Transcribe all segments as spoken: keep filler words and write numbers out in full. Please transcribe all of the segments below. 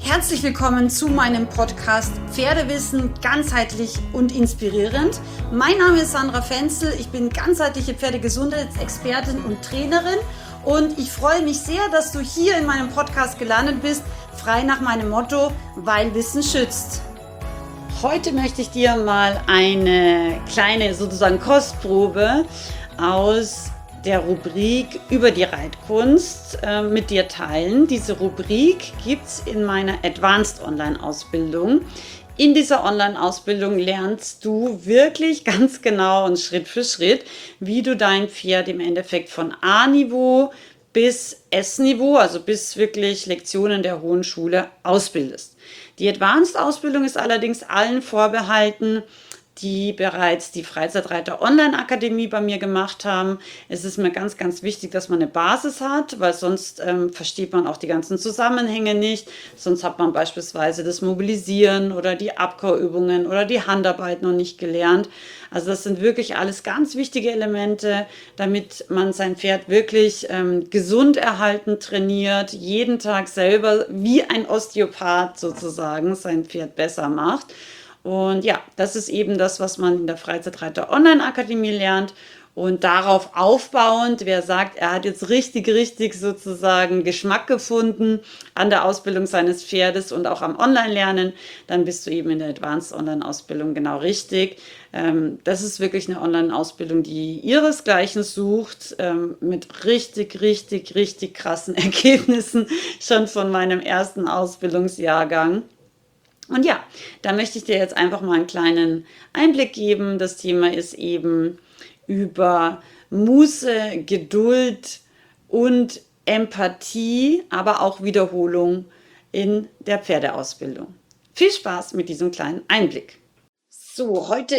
Herzlich willkommen zu meinem Podcast Pferdewissen ganzheitlich und inspirierend. Mein Name ist Sandra Fenzel, ich bin ganzheitliche Pferdegesundheitsexpertin und Trainerin und ich freue mich sehr, dass du hier in meinem Podcast gelandet bist, frei nach meinem Motto, weil Wissen schützt. Heute möchte ich dir mal eine kleine sozusagen Kostprobe aus der Rubrik über die Reitkunst äh, mit dir teilen. Diese Rubrik gibt es in meiner Advanced Online-Ausbildung. In dieser Online-Ausbildung lernst du wirklich ganz genau und Schritt für Schritt, wie du dein Pferd im Endeffekt von A-Niveau bis S-Niveau, also bis wirklich Lektionen der Hohen Schule, ausbildest. Die Advanced-Ausbildung ist allerdings allen vorbehalten, die bereits die Freizeitreiter Online-Akademie bei mir gemacht haben. Es ist mir ganz, ganz wichtig, dass man eine Basis hat, weil sonst ähm, versteht man auch die ganzen Zusammenhänge nicht. Sonst hat man beispielsweise das Mobilisieren oder die Abkauübungen oder die Handarbeit noch nicht gelernt. Also das sind wirklich alles ganz wichtige Elemente, damit man sein Pferd wirklich ähm, gesund erhalten trainiert, jeden Tag selber wie ein Osteopath sozusagen sein Pferd besser macht. Und ja, das ist eben das, was man in der Freizeitreiter Online-Akademie lernt. Und darauf aufbauend, wer sagt, er hat jetzt richtig, richtig sozusagen Geschmack gefunden an der Ausbildung seines Pferdes und auch am Online-Lernen, dann bist du eben in der Advanced Online-Ausbildung genau richtig. Ähm, das ist wirklich eine Online-Ausbildung, die ihresgleichen sucht, ähm, mit richtig, richtig, richtig krassen Ergebnissen schon von meinem ersten Ausbildungsjahrgang. Und ja, da möchte ich dir jetzt einfach mal einen kleinen Einblick geben. Das Thema ist eben über Muße, Geduld und Empathie, aber auch Wiederholung in der Pferdeausbildung. Viel Spaß mit diesem kleinen Einblick. So, heute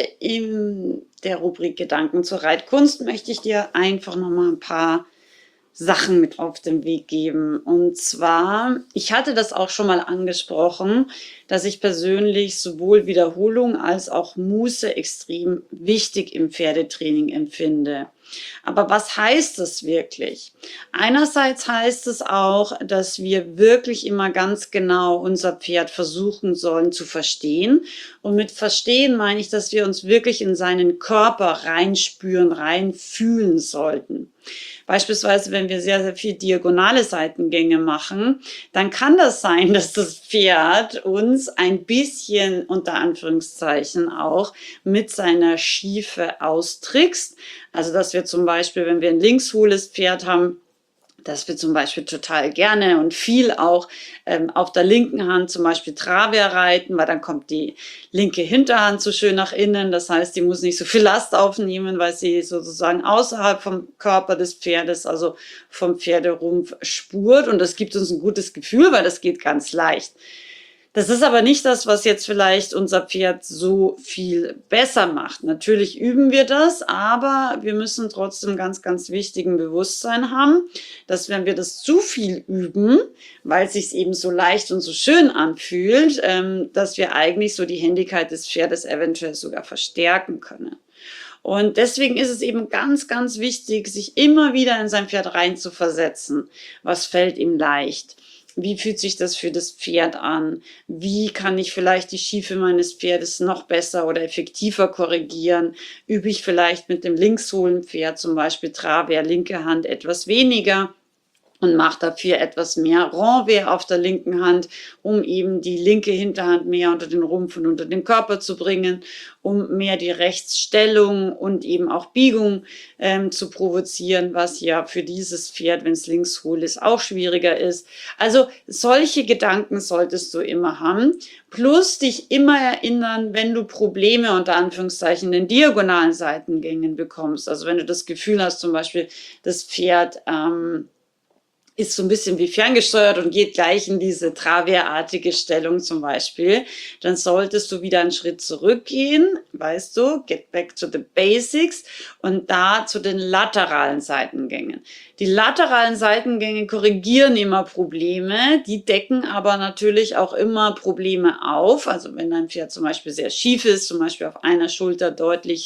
in der Rubrik Gedanken zur Reitkunst möchte ich dir einfach nochmal ein paar Sachen mit auf den Weg geben. Und zwar, ich hatte das auch schon mal angesprochen, dass ich persönlich sowohl Wiederholung als auch Muße extrem wichtig im Pferdetraining empfinde. Aber was heißt das wirklich? Einerseits heißt es auch, dass wir wirklich immer ganz genau unser Pferd versuchen sollen zu verstehen. Und mit verstehen meine ich, dass wir uns wirklich in seinen Körper reinspüren, reinfühlen sollten. Beispielsweise, wenn wir sehr, sehr viel diagonale Seitengänge machen, dann kann das sein, dass das Pferd uns ein bisschen, unter Anführungszeichen auch, mit seiner Schiefe austrickst. Also, dass wir zum Beispiel, wenn wir ein linkshohles Pferd haben, dass wir zum Beispiel total gerne und viel auch ähm, auf der linken Hand zum Beispiel Travers reiten, weil dann kommt die linke Hinterhand so schön nach innen. Das heißt, die muss nicht so viel Last aufnehmen, weil sie sozusagen außerhalb vom Körper des Pferdes, also vom Pferderumpf spurt. Und das gibt uns ein gutes Gefühl, weil das geht ganz leicht. Das ist aber nicht das, was jetzt vielleicht unser Pferd so viel besser macht. Natürlich üben wir das, aber wir müssen trotzdem ganz, ganz wichtigen Bewusstsein haben, dass wenn wir das zu viel üben, weil es sich eben so leicht und so schön anfühlt, ähm, dass wir eigentlich so die Händigkeit des Pferdes eventuell sogar verstärken können. Und deswegen ist es eben ganz, ganz wichtig, sich immer wieder in sein Pferd reinzuversetzen. Was fällt ihm leicht? Wie fühlt sich das für das Pferd an? Wie kann ich vielleicht die Schiefe meines Pferdes noch besser oder effektiver korrigieren? Übe ich vielleicht mit dem linkshohlen Pferd zum Beispiel Travers, linke Hand etwas weniger und mache dafür etwas mehr Renvers auf der linken Hand, um eben die linke Hinterhand mehr unter den Rumpf und unter den Körper zu bringen, um mehr die Rechtsstellung und eben auch Biegung ähm, zu provozieren, was ja für dieses Pferd, wenn es linkshohl ist, auch schwieriger ist. Also solche Gedanken solltest du immer haben, plus dich immer erinnern, wenn du Probleme unter Anführungszeichen in den diagonalen Seitengängen bekommst. Also wenn du das Gefühl hast, zum Beispiel das Pferd ähm, ist so ein bisschen wie ferngesteuert und geht gleich in diese Travers-artige Stellung zum Beispiel, dann solltest du wieder einen Schritt zurückgehen, weißt du, get back to the basics und da zu den lateralen Seitengängen. Die lateralen Seitengänge korrigieren immer Probleme, die decken aber natürlich auch immer Probleme auf. Also wenn dein Pferd zum Beispiel sehr schief ist, zum Beispiel auf einer Schulter deutlich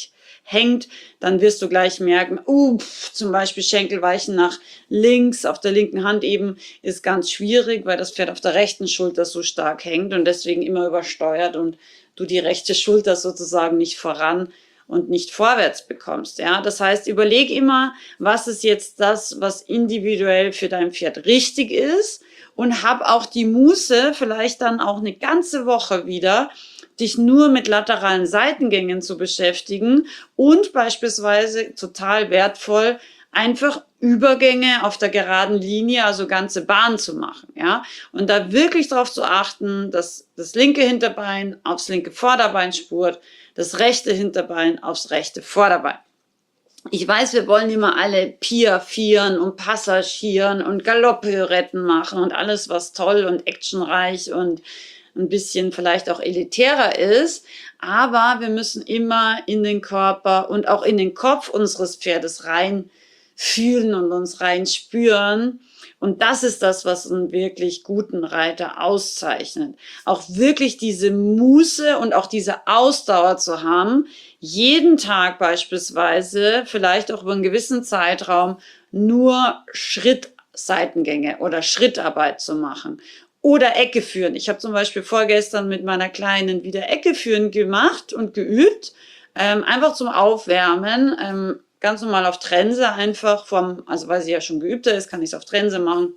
hängt, dann wirst du gleich merken, uh, pf, zum Beispiel Schenkel weichen nach links, auf der linken Hand eben, ist ganz schwierig, weil das Pferd auf der rechten Schulter so stark hängt und deswegen immer übersteuert und du die rechte Schulter sozusagen nicht voran und nicht vorwärts bekommst. Ja, das heißt, überleg immer, was ist jetzt das, was individuell für dein Pferd richtig ist und hab auch die Muße, vielleicht dann auch eine ganze Woche wieder, dich nur mit lateralen Seitengängen zu beschäftigen und beispielsweise total wertvoll, einfach Übergänge auf der geraden Linie, also ganze Bahn zu machen, ja. Und da wirklich darauf zu achten, dass das linke Hinterbein aufs linke Vorderbein spurt, das rechte Hinterbein aufs rechte Vorderbein. Ich weiß, wir wollen immer alle piafieren und passagieren und Galopppirouetten machen und alles, was toll und actionreich und ein bisschen vielleicht auch elitärer ist, aber wir müssen immer in den Körper und auch in den Kopf unseres Pferdes rein fühlen und uns rein spüren. Und das ist das, was einen wirklich guten Reiter auszeichnet. Auch wirklich diese Muße und auch diese Ausdauer zu haben, jeden Tag beispielsweise, vielleicht auch über einen gewissen Zeitraum, nur Schrittseitengänge oder Schrittarbeit zu machen. Oder Ecke führen. Ich habe zum Beispiel vorgestern mit meiner Kleinen wieder Ecke führen gemacht und geübt, ähm, einfach zum Aufwärmen, ähm, ganz normal auf Trense einfach vom, also weil sie ja schon geübter ist, kann ich es auf Trense machen.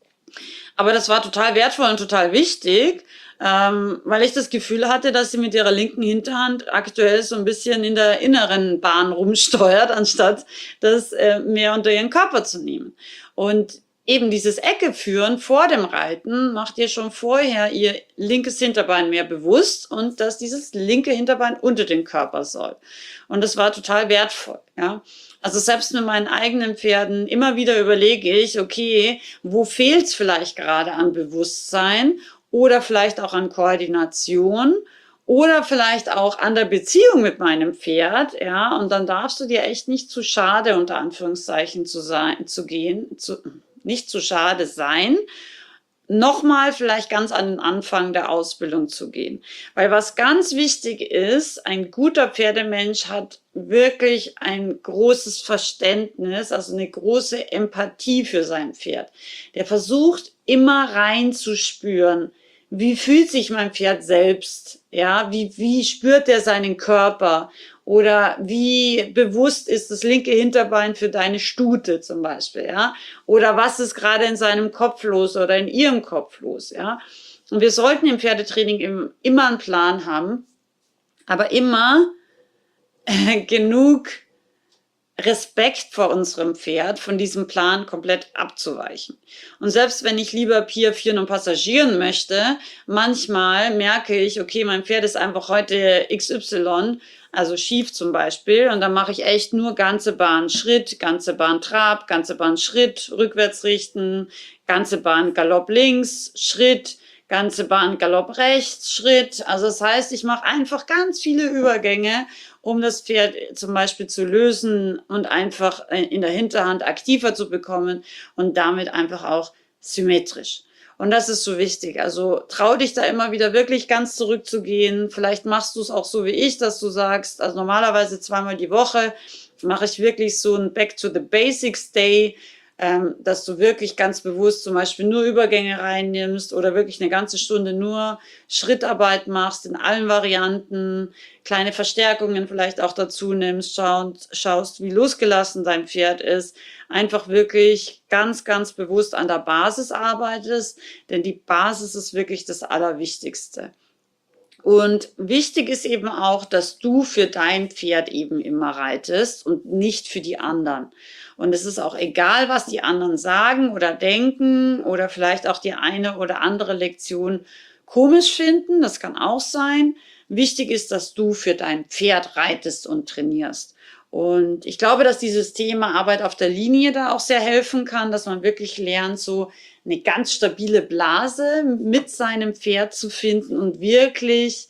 Aber das war total wertvoll und total wichtig, ähm, weil ich das Gefühl hatte, dass sie mit ihrer linken Hinterhand aktuell so ein bisschen in der inneren Bahn rumsteuert, anstatt das äh, mehr unter ihren Körper zu nehmen. Und eben dieses Ecke führen vor dem Reiten macht ihr schon vorher ihr linkes Hinterbein mehr bewusst und dass dieses linke Hinterbein unter den Körper soll. Und das war total wertvoll, ja. Also selbst mit meinen eigenen Pferden immer wieder überlege ich, okay, wo fehlt es vielleicht gerade an Bewusstsein oder vielleicht auch an Koordination oder vielleicht auch an der Beziehung mit meinem Pferd, ja. Und dann darfst du dir echt nicht zu schade, unter Anführungszeichen, zu sein, zu gehen, zu nicht zu schade sein, nochmal vielleicht ganz an den Anfang der Ausbildung zu gehen. Weil was ganz wichtig ist, ein guter Pferdemensch hat wirklich ein großes Verständnis, also eine große Empathie für sein Pferd. Der versucht immer reinzuspüren, wie fühlt sich mein Pferd selbst, ja, wie, wie spürt er seinen Körper oder wie bewusst ist das linke Hinterbein für deine Stute zum Beispiel, ja, oder was ist gerade in seinem Kopf los oder in ihrem Kopf los, ja. Und wir sollten im Pferdetraining immer einen Plan haben, aber immer äh, genug Respekt vor unserem Pferd, von diesem Plan komplett abzuweichen. Und selbst wenn ich lieber piafieren und passagieren möchte, manchmal merke ich, okay, mein Pferd ist einfach heute X Y, also schief zum Beispiel, und dann mache ich echt nur ganze Bahn Schritt, ganze Bahn Trab, ganze Bahn Schritt, rückwärts richten, ganze Bahn Galopp links, Schritt, ganze Bahn Galopp rechts, Schritt. Also das heißt, ich mache einfach ganz viele Übergänge, um das Pferd zum Beispiel zu lösen und einfach in der Hinterhand aktiver zu bekommen und damit einfach auch symmetrisch. Und das ist so wichtig. Also trau dich da immer wieder wirklich ganz zurückzugehen. Vielleicht machst du es auch so wie ich, dass du sagst, also normalerweise zweimal die Woche mache ich wirklich so ein Back to the Basics Day, ähm, dass du wirklich ganz bewusst zum Beispiel nur Übergänge reinnimmst oder wirklich eine ganze Stunde nur Schrittarbeit machst in allen Varianten, kleine Verstärkungen vielleicht auch dazu nimmst, schaust, schaust, wie losgelassen dein Pferd ist, einfach wirklich ganz, ganz bewusst an der Basis arbeitest, denn die Basis ist wirklich das Allerwichtigste. Und wichtig ist eben auch, dass du für dein Pferd eben immer reitest und nicht für die anderen. Und es ist auch egal, was die anderen sagen oder denken oder vielleicht auch die eine oder andere Lektion komisch finden. Das kann auch sein. Wichtig ist, dass du für dein Pferd reitest und trainierst. Und ich glaube, dass dieses Thema Arbeit auf der Linie da auch sehr helfen kann, dass man wirklich lernt, so eine ganz stabile Blase mit seinem Pferd zu finden und wirklich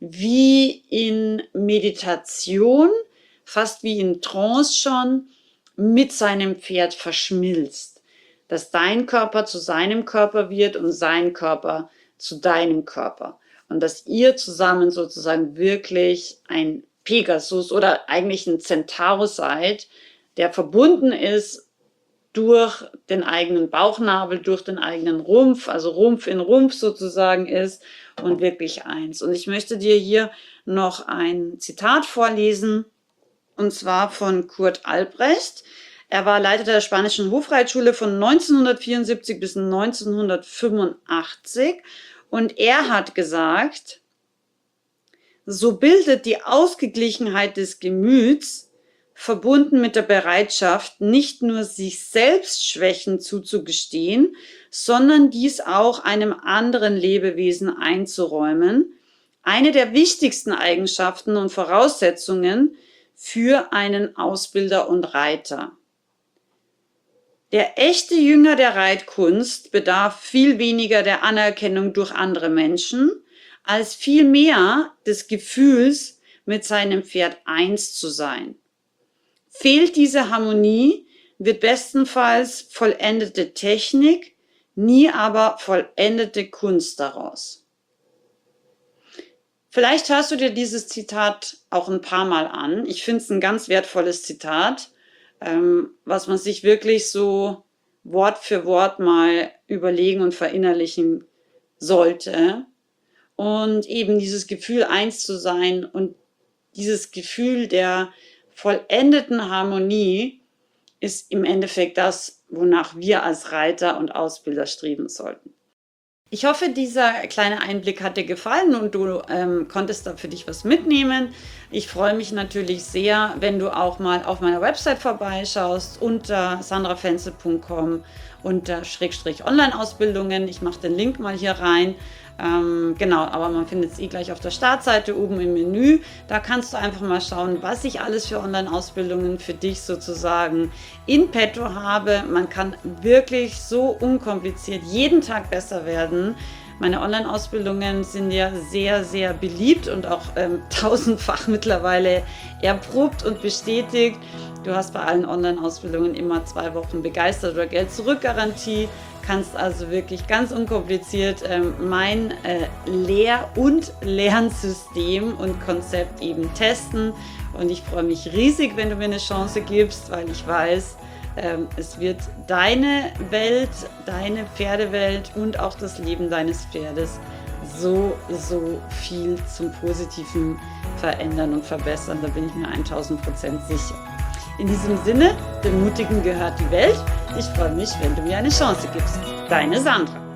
wie in Meditation, fast wie in Trance schon, mit seinem Pferd verschmilzt. Dass dein Körper zu seinem Körper wird und sein Körper zu deinem Körper. Und dass ihr zusammen sozusagen wirklich ein Pegasus oder eigentlich ein Centaurus seid, der verbunden ist durch den eigenen Bauchnabel, durch den eigenen Rumpf, also Rumpf in Rumpf sozusagen ist und wirklich eins. Und ich möchte dir hier noch ein Zitat vorlesen, und zwar von Kurt Albrecht. Er war Leiter der spanischen Hofreitschule von neunzehnhundertvierundsiebzig bis neunzehnhundertfünfundachtzig und er hat gesagt: So bildet die Ausgeglichenheit des Gemüts, verbunden mit der Bereitschaft, nicht nur sich selbst Schwächen zuzugestehen, sondern dies auch einem anderen Lebewesen einzuräumen, eine der wichtigsten Eigenschaften und Voraussetzungen für einen Ausbilder und Reiter. Der echte Jünger der Reitkunst bedarf viel weniger der Anerkennung durch andere Menschen, als vielmehr des Gefühls, mit seinem Pferd eins zu sein. Fehlt diese Harmonie, wird bestenfalls vollendete Technik, nie aber vollendete Kunst daraus. Vielleicht hörst du dir dieses Zitat auch ein paar Mal an. Ich finde es ein ganz wertvolles Zitat, ähm, was man sich wirklich so Wort für Wort mal überlegen und verinnerlichen sollte. Und eben dieses Gefühl, eins zu sein und dieses Gefühl der vollendeten Harmonie ist im Endeffekt das, wonach wir als Reiter und Ausbilder streben sollten. Ich hoffe, dieser kleine Einblick hat dir gefallen und du ähm, konntest da für dich was mitnehmen. Ich freue mich natürlich sehr, wenn du auch mal auf meiner Website vorbeischaust unter sandra fenzel punkt com unter Schrägstrich Online-Ausbildungen. Ich mache den Link mal hier rein. Ähm, genau, aber man findet es eh gleich auf der Startseite oben im Menü. Da kannst du einfach mal schauen, was ich alles für Online-Ausbildungen für dich sozusagen in petto habe. Man kann wirklich so unkompliziert jeden Tag besser werden. Meine Online-Ausbildungen sind ja sehr, sehr beliebt und auch ähm, tausendfach mittlerweile erprobt und bestätigt. Du hast bei allen Online-Ausbildungen immer zwei Wochen begeistert oder Geld-Zurück-Garantie. Kannst also wirklich ganz unkompliziert ähm, mein äh, Lehr- und Lernsystem und Konzept eben testen. Und ich freue mich riesig, wenn du mir eine Chance gibst, weil ich weiß, ähm, es wird deine Welt, deine Pferdewelt und auch das Leben deines Pferdes so, so viel zum Positiven verändern und verbessern. Da bin ich mir tausend Prozent sicher. In diesem Sinne, dem Mutigen gehört die Welt. Ich freue mich, wenn du mir eine Chance gibst. Deine Sandra.